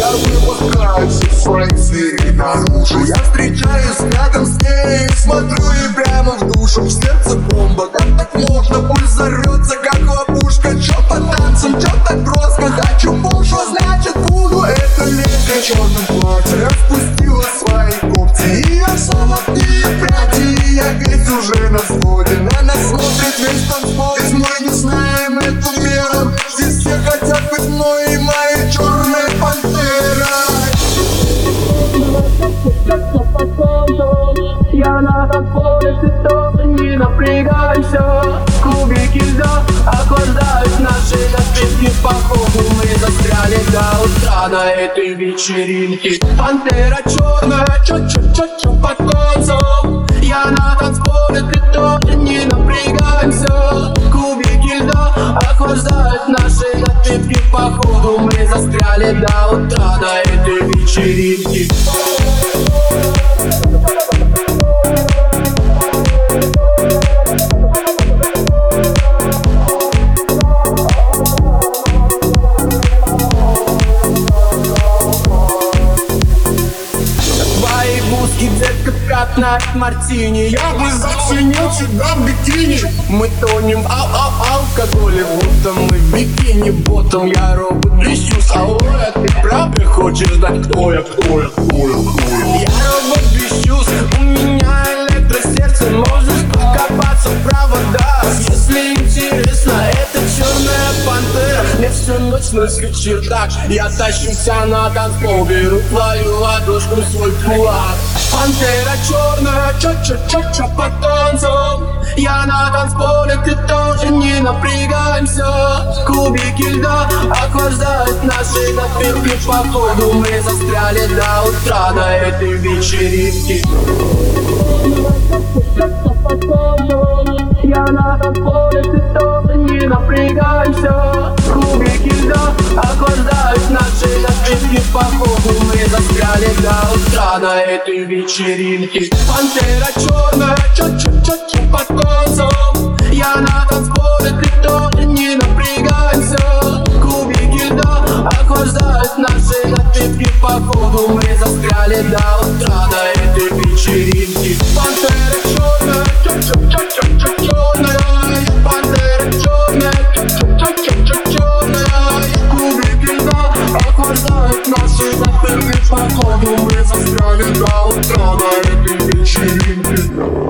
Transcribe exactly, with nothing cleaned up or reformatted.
Нервы лохаются в фрейзе и наружу. Я встречаюсь рядом с ней, смотрю ей прямо в душу. В сердце бомба, как так можно? Пульс зарется, как ловушка. Чё по танцам, чё так броско? Хочу больше, значит буду. Это лето в черном платье распустила свои когти. Её золотые пряди, я ведь уже на взводе. На нас смотрит весь танцпол, ведь мы не знаем эту меру. Здесь все хотят быть мной и моей черной пантерой. Я на танцполе, ты тоже не напрягайся. Кубики льда охлаждают наши напитки. Походу мы застряли до утра на этой вечеринке. Пантера черная, чё-чё-чё-чё под концом. Я на танцполе, ты тоже не напрягайся. Кубики льда охлаждают наши напитки. Походу мы застряли до утра на этой вечеринке. Детка катнает мартини. Я бы заценил тебя в бикини. Мы тонем в ал-ал-алкоголе, будто мы в бикини ботом. Я робот Вещус, алло, а ты правда хочешь знать, кто я, кто я, кто я, кто я? Я робот Вещус, у меня электросердце. Можешь покопаться в проводах, если интересно. Это черная пантера, мне всю ночь на свече так. Я тащу тебя на танцпол, беру твою ладошку в свой кулак. Пантера черная, чё-чё-чё-чё по танцам. Я на танцполе, ты тоже не напрягаемся. Кубики льда охлаждают наши напитки. Походу мы застряли до утра на этой вечеринке. Я на танцполе, ты тоже не напрягаемся. Кубики льда охлаждают наши напитки. Походу мы застряли до утра на этой вечеринке. Пантера черная, чё-чё-чё-чё под концом. Я на танцполе, ты тоже не напрягаемся. Кубики льда охлаждают наши напитки. Походу мы застряли до утра на этой вечеринке. Пантера черная, чё-чё-чё-чё черная. Пантера черная, чё-чё-чё-чё черная. Кубики льда охлаждают наши напитки. Походу мы застряли до утра на этой вечеринке.